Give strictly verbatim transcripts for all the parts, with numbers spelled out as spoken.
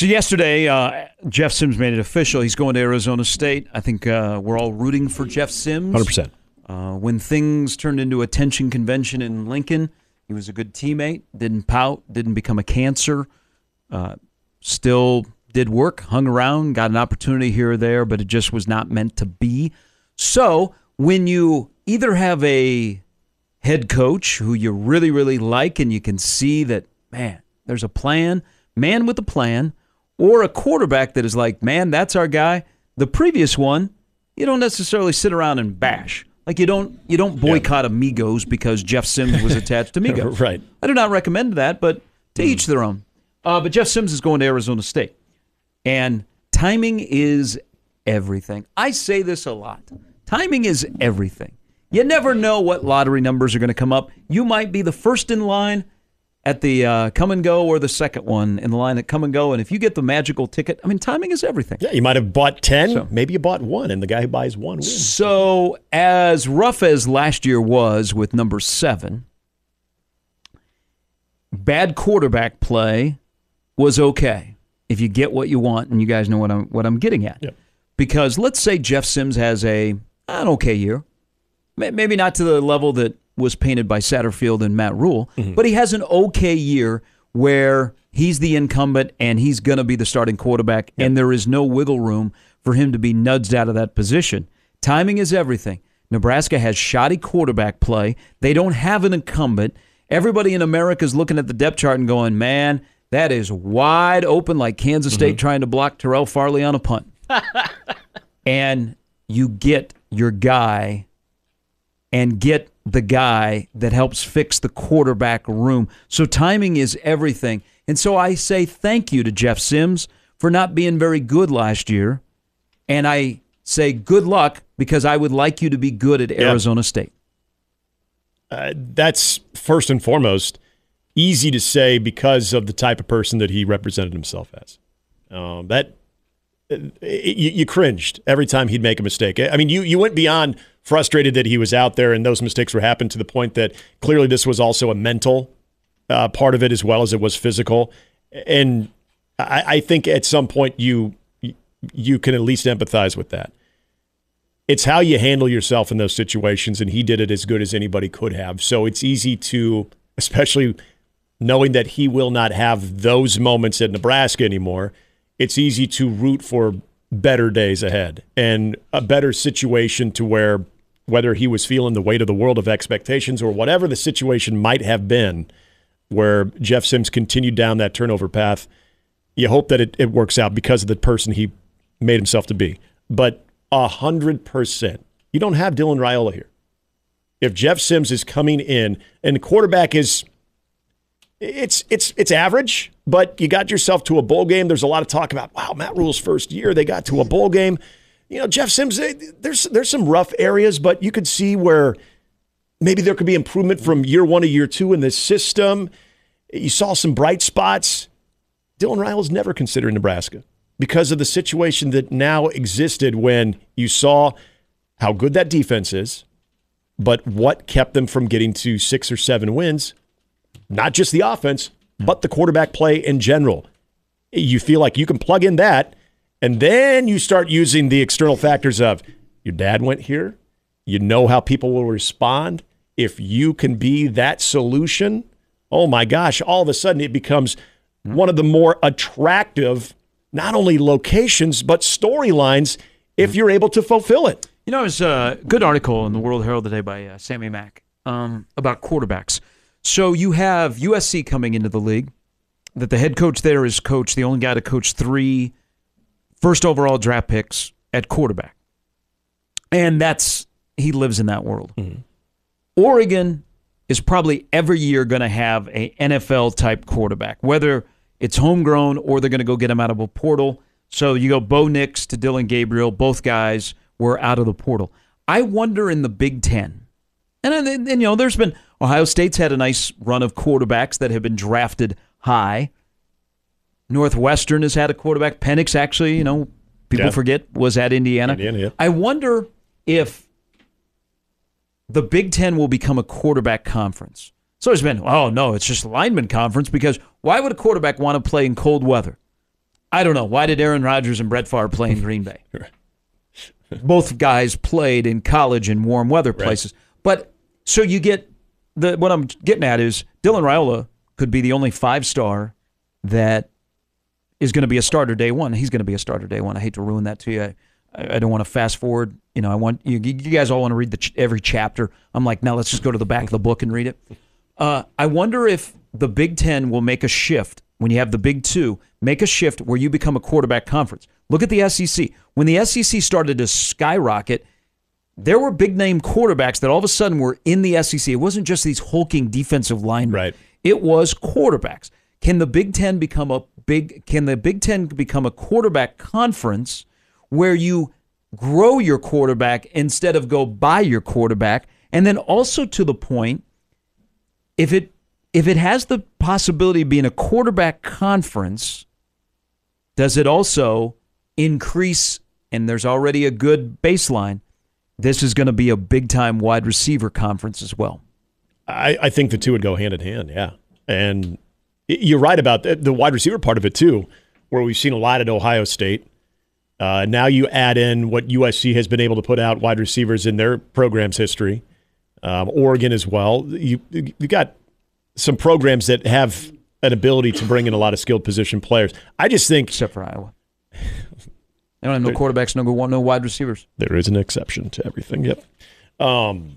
So yesterday, uh, Jeff Sims made it official. He's going to Arizona State. I think uh, we're all rooting for Jeff Sims. one hundred percent. Uh, when things turned into a tension convention in Lincoln, he was a good teammate, didn't pout, didn't become a cancer, uh, still did work, hung around, got an opportunity here or there, but it just was not meant to be. So when you either have a head coach who you really, really like and you can see that, man, there's a plan, man with a plan, or a quarterback that is like, man, that's our guy. The previous one, you don't necessarily sit around and bash. Like you don't you don't boycott yeah. Amigos because Jeff Sims was attached to Amigos. Right. I do not recommend that, but to mm. each their own. Uh, but Jeff Sims is going to Arizona State. And timing is everything. I say this a lot. Timing is everything. You never know what lottery numbers are going to come up. You might be the first in line at the uh, come and go or the second one in the line at come and go. And if you get the magical ticket, I mean, timing is everything. Yeah, you might have bought ten. So, maybe you bought one, and the guy who buys one wins. So as rough as last year was with number seven, bad quarterback play was okay if you get what you want, and you guys know what I'm what I'm getting at. Yep. Because let's say Jeff Sims has a an okay year, maybe not to the level that was painted by Satterfield and Matt Rule, mm-hmm. but he has an okay year where he's the incumbent and he's going to be the starting quarterback, yep. and there is no wiggle room for him to be nudged out of that position. Timing is everything. Nebraska has shoddy quarterback play. They don't have an incumbent. Everybody in America is looking at the depth chart and going, man, that is wide open like Kansas State mm-hmm. trying to block Terrell Farley on a punt. And you get your guy and get the guy that helps fix the quarterback room. So timing is everything. And so I say thank you to Jeff Sims for not being very good last year. And I say good luck because I would like you to be good at Arizona yep. State. Uh, that's first and foremost easy to say because of the type of person that he represented himself as. Um, that you, you cringed every time he'd make a mistake. I mean, you you went beyond frustrated that he was out there and those mistakes were happening to the point that clearly this was also a mental uh, part of it as well as it was physical. And I, I think at some point you you can at least empathize with that. It's how you handle yourself in those situations, and he did it as good as anybody could have. So it's easy to, especially knowing that he will not have those moments at Nebraska anymore, it's easy to root for better days ahead and a better situation to where whether he was feeling the weight of the world of expectations or whatever the situation might have been where Jeff Sims continued down that turnover path, you hope that it, it works out because of the person he made himself to be. But a hundred percent, you don't have Dylan Raiola here. If Jeff Sims is coming in and the quarterback is It's it's it's average, but you got yourself to a bowl game. There's a lot of talk about, wow, Matt Rule's first year, they got to a bowl game. You know, Jeff Sims, there's there's some rough areas, but you could see where maybe there could be improvement from year one to year two in this system. You saw some bright spots. Dylan Raiola's never considered Nebraska because of the situation that now existed when you saw how good that defense is, but what kept them from getting to six or seven wins. Not just the offense, but the quarterback play in general. You feel like you can plug in that, and then you start using the external factors of your dad went here. You know how people will respond. If you can be that solution, oh my gosh, all of a sudden it becomes one of the more attractive, not only locations, but storylines if you're able to fulfill it. You know, there's a good article in the World Herald today by uh, Sammy Mack um, about quarterbacks. So you have U S C coming into the league, that the head coach there is coach, the only guy to coach three first overall draft picks at quarterback. And that's, he lives in that world. Mm-hmm. Oregon is probably every year going to have an N F L-type quarterback, whether it's homegrown or they're going to go get him out of a portal. So you go Bo Nix to Dylan Gabriel, both guys were out of the portal. I wonder in the Big Ten, and, and, and you know, there's been, Ohio State's had a nice run of quarterbacks that have been drafted high. Northwestern has had a quarterback. Penix, actually, you know, people yeah. forget, was at Indiana. Indiana yeah. I wonder if the Big Ten will become a quarterback conference. So there's been, oh, no, it's just a lineman conference because why would a quarterback want to play in cold weather? I don't know. Why did Aaron Rodgers and Brett Favre play in Green Bay? Both guys played in college in warm weather places. Right. But so you get the what I'm getting at is Dylan Raiola could be the only five-star that is going to be a starter day one. He's going to be a starter day one. I hate to ruin that to you. I, I don't want to fast forward. You know, I want you, you guys all want to read the ch- every chapter. I'm like, now let's just go to the back of the book and read it. Uh, I wonder if the Big Ten will make a shift when you have the Big Two, make a shift where you become a quarterback conference. Look at the S E C. When the S E C started to skyrocket, there were big-name quarterbacks that all of a sudden were in the S E C. It wasn't just these hulking defensive linemen. Right. It was quarterbacks. Can the Big Ten become a big? Can the Big Ten become a quarterback conference where you grow your quarterback instead of go buy your quarterback? And then also to the point, if it if it has the possibility of being a quarterback conference, does it also increase? And there's already a good baseline. This is going to be a big-time wide receiver conference as well. I, I think the two would go hand in hand, yeah. And you're right about the, the wide receiver part of it, too, where we've seen a lot at Ohio State. Uh, now you add in what U S C has been able to put out wide receivers in their program's history. Um, Oregon as well. You you got some programs that have an ability to bring in a lot of skilled position players. I just think... Except for Iowa. They don't have no quarterbacks, no, no wide receivers. There is an exception to everything, yep. Um,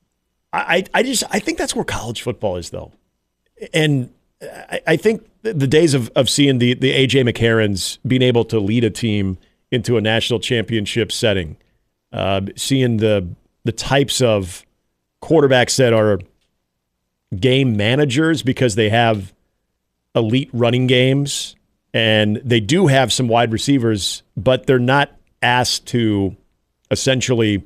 I, I just I think that's where college football is, though. And I, I think the days of, of seeing the, the A J McCarrons being able to lead a team into a national championship setting, uh, seeing the the types of quarterbacks that are game managers because they have elite running games and they do have some wide receivers, but they're not asked to essentially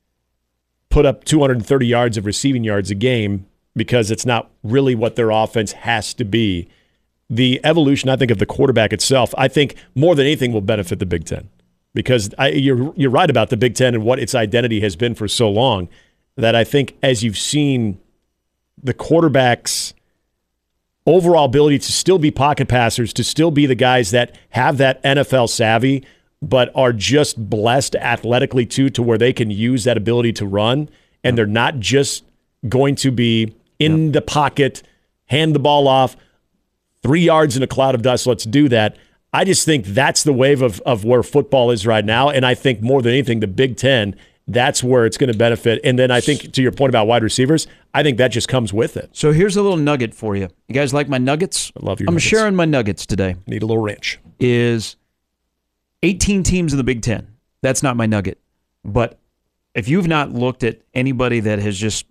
put up two hundred thirty yards of receiving yards a game because it's not really what their offense has to be. The evolution, I think, of the quarterback itself, I think more than anything will benefit the Big Ten because I, you're you're right about the Big Ten and what its identity has been for so long that I think as you've seen the quarterbacks' overall ability to still be pocket passers, to still be the guys that have that N F L savvy, but are just blessed athletically too, to where they can use that ability to run, and they're not just going to be in yep. the pocket, hand the ball off, three yards in a cloud of dust, let's do that. I just think that's the wave of, of where football is right now, and I think more than anything, the Big Ten, that's where it's going to benefit. And then I think, to your point about wide receivers, I think that just comes with it. So here's a little nugget for you. You guys like my nuggets? I love your I'm nuggets. sharing my nuggets today. Need a little ranch. Is eighteen teams in the Big Ten. That's not my nugget. But if you've not looked at anybody that has just...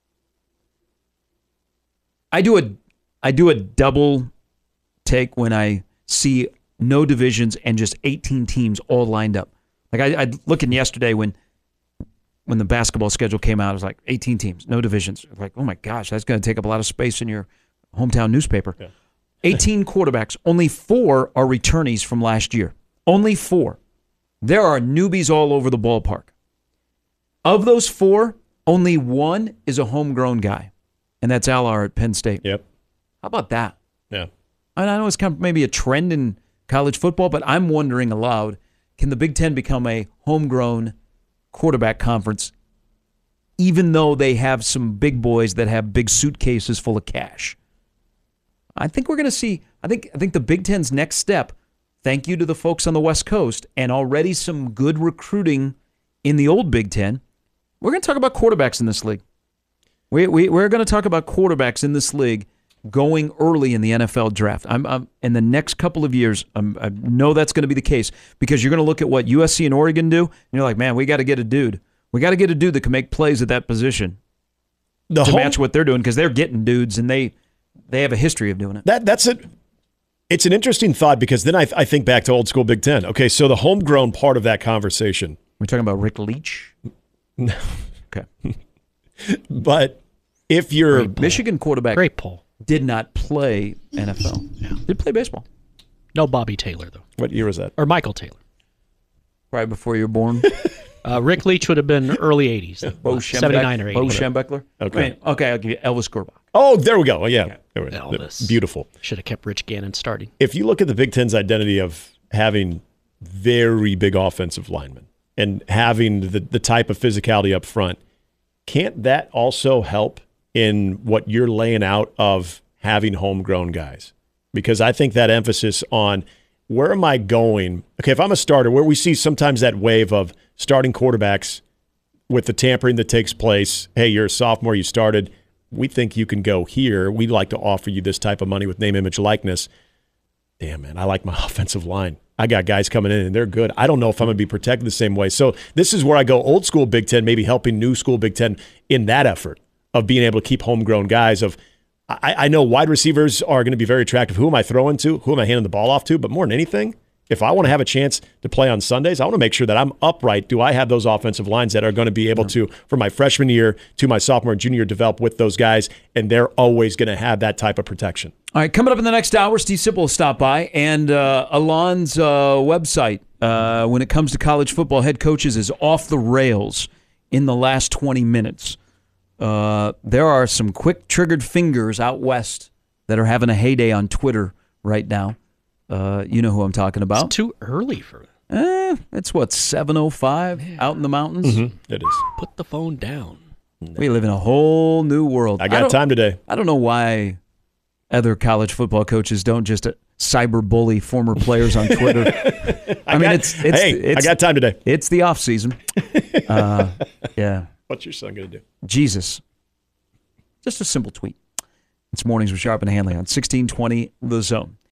I do a, I do a double take when I see no divisions and just eighteen teams all lined up. Like I, I looking yesterday when when the basketball schedule came out, it was like eighteen teams, no divisions. Like, oh my gosh, that's going to take up a lot of space in your hometown newspaper. Yeah. eighteen quarterbacks, only four are returnees from last year. Only four. There are newbies all over the ballpark. Of those four, only one is a homegrown guy, and that's Allard at Penn State. Yep. How about that? Yeah. I know it's kind of maybe a trend in college football, but I'm wondering aloud, can the Big Ten become a homegrown quarterback conference, even though they have some big boys that have big suitcases full of cash? I think we're going to see, I think I think the Big Ten's next step, thank you to the folks on the West Coast, and already some good recruiting in the old Big Ten, we're going to talk about quarterbacks in this league. We, we, we're going to talk about quarterbacks in this league going early in the N F L draft. I'm, I'm in the next couple of years. I'm, I know that's going to be the case because you're going to look at what U S C and Oregon do, and you're like, man, we got to get a dude. We got to get a dude that can make plays at that position the to home, match what they're doing because they're getting dudes and they they have a history of doing it. That that's it. It's an interesting thought because then I, I think back to old school Big Ten. Okay, so the homegrown part of that conversation. We're talking about Rick Leach. No. Okay, but if you're Great Michigan quarterback, great poll. Did not play N F L. Yeah. Did play baseball. No Bobby Taylor, though. What year was that? Or Michael Taylor. Right before you were born. uh, Rick Leach would have been early eighties. Bo seventy-nine or eighty. Bo Schembechler? Okay. Wait, okay, I'll give you Elvis Grbac. Oh, there we go. Yeah. Okay. There we, Elvis. Beautiful. Should have kept Rich Gannon starting. If you look at the Big Ten's identity of having very big offensive linemen and having the, the type of physicality up front, can't that also help in what you're laying out of having homegrown guys? Because I think that emphasis on where am I going? Okay, if I'm a starter, where we see sometimes that wave of starting quarterbacks with the tampering that takes place, hey, you're a sophomore, you started, we think you can go here. We'd like to offer you this type of money with name, image, likeness. Damn, man, I like my offensive line. I got guys coming in, and they're good. I don't know if I'm going to be protected the same way. So this is where I go old school Big Ten, maybe helping new school Big Ten in that effort of being able to keep homegrown guys. Of I, I know wide receivers are going to be very attractive. Who am I throwing to? Who am I handing the ball off to? But more than anything, if I want to have a chance to play on Sundays, I want to make sure that I'm upright. Do I have those offensive lines that are going to be able to, from my freshman year to my sophomore and junior, develop with those guys, and they're always going to have that type of protection. All right, coming up in the next hour, Steve Sipple will stop by, and uh, Alon's uh, website, uh, when it comes to college football head coaches, is off the rails in the last twenty minutes. Uh, there are some quick-triggered fingers out west that are having a heyday on Twitter right now. Uh, you know who I'm talking about. It's too early for that. Eh, it's what, seven oh five yeah. out in the mountains? Mm-hmm. It is. Put the phone down. We live in a whole new world. I got I time today. I don't know why other college football coaches don't just uh, cyber bully former players on Twitter. I, I mean, got, it's, it's, hey, it's, I got time today. It's the off season. Uh, yeah. What's your son going to do? Jesus. Just a simple tweet. It's Mornings with Sharp and Hanley on sixteen twenty The Zone.